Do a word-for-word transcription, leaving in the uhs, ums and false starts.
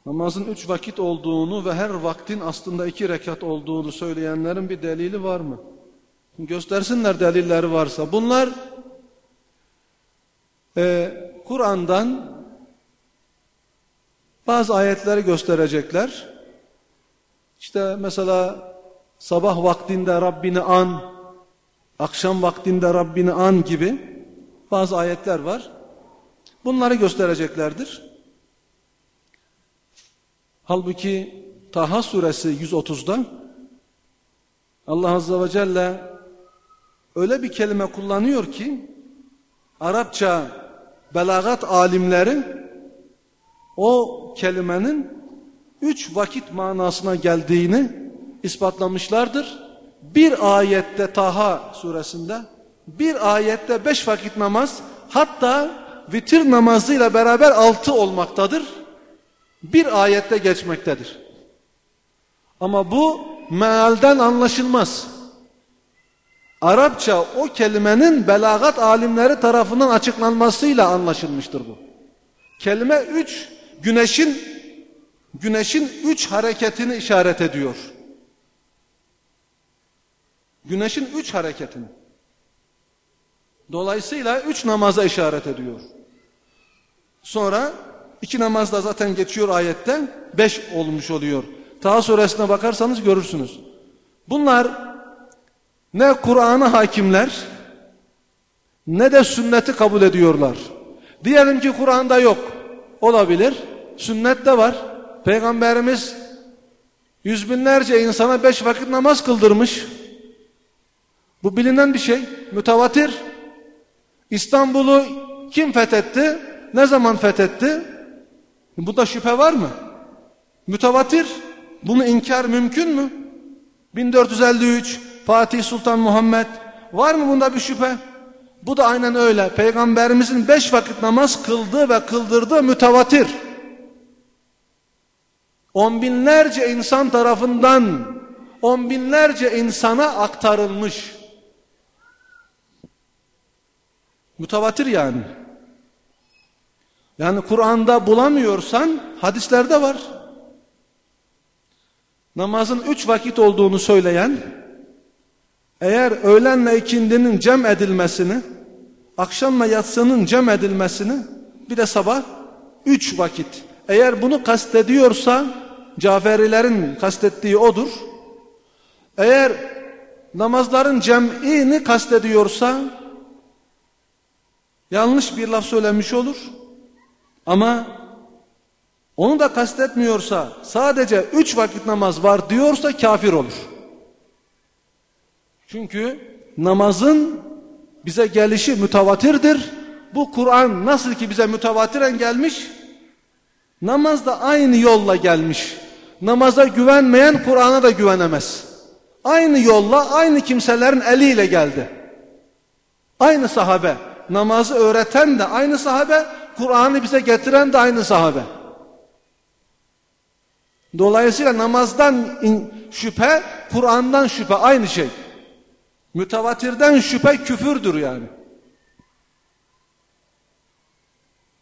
namazın üç vakit olduğunu ve her vaktin aslında iki rekat olduğunu söyleyenlerin bir delili var mı? Göstersinler delilleri varsa. Bunlar e, Kur'an'dan bazı ayetleri gösterecekler. İşte mesela sabah vaktinde Rabbini an, akşam vaktinde Rabbini an gibi bazı ayetler var. Bunları göstereceklerdir. Halbuki Taha suresi yüz otuzda Allah Azze ve Celle öyle bir kelime kullanıyor ki Arapça belagat alimleri o kelimenin üç vakit manasına geldiğini ispatlamışlardır. Bir ayette Taha suresinde, bir ayette beş vakit namaz, hatta vitir namazıyla beraber altı olmaktadır. Bir ayette geçmektedir. Ama bu mealden anlaşılmaz. Arapça o kelimenin belagat alimleri tarafından açıklanmasıyla anlaşılmıştır bu. Kelime üç, güneşin güneşin üç hareketini işaret ediyor. Güneşin üç hareketini. Dolayısıyla üç namaza işaret ediyor. Sonra iki namazda zaten geçiyor ayette, beş olmuş oluyor. Taha suresine bakarsanız görürsünüz. Bunlar ne Kur'an'a hakimler, ne de sünneti kabul ediyorlar. Diyelim ki Kur'an'da yok. Olabilir. Sünnette var. Peygamberimiz yüz binlerce insana beş vakit namaz kıldırmış. Bu bilinen bir şey. Mütevatir. İstanbul'u kim fethetti? Ne zaman fethetti? Bunda şüphe var mı? Mütevatir. Bunu inkar mümkün mü? bin dört yüz elli üç Fatih Sultan Muhammed. Var mı bunda bir şüphe? Bu da aynen öyle. Peygamberimizin beş vakit namaz kıldığı ve kıldırdığı mütevatir. On binlerce insan tarafından on binlerce insana aktarılmış. Mütevatir yani. Yani Kur'an'da bulamıyorsan hadislerde var. Namazın üç vakit olduğunu söyleyen, eğer öğlenle ikindinin cem edilmesini, akşamla yatsının cem edilmesini, bir de sabah üç vakit. Eğer bunu kastediyorsa, Caferilerin kastettiği odur. Eğer namazların cem'ini kastediyorsa, yanlış bir laf söylemiş olur. Ama onu da kastetmiyorsa, sadece üç vakit namaz var diyorsa kafir olur. Çünkü namazın bize gelişi mütevatirdir. Bu Kur'an nasıl ki bize mütevatiren gelmiş, namaz da aynı yolla gelmiş. Namaza güvenmeyen Kur'an'a da güvenemez. Aynı yolla, aynı kimselerin eliyle geldi. Aynı sahabe. Namazı öğreten de aynı sahabe, Kur'an'ı bize getiren de aynı sahabe. Dolayısıyla namazdan şüphe, Kur'an'dan şüphe aynı şey. Mütevatirden şüphe küfürdür yani.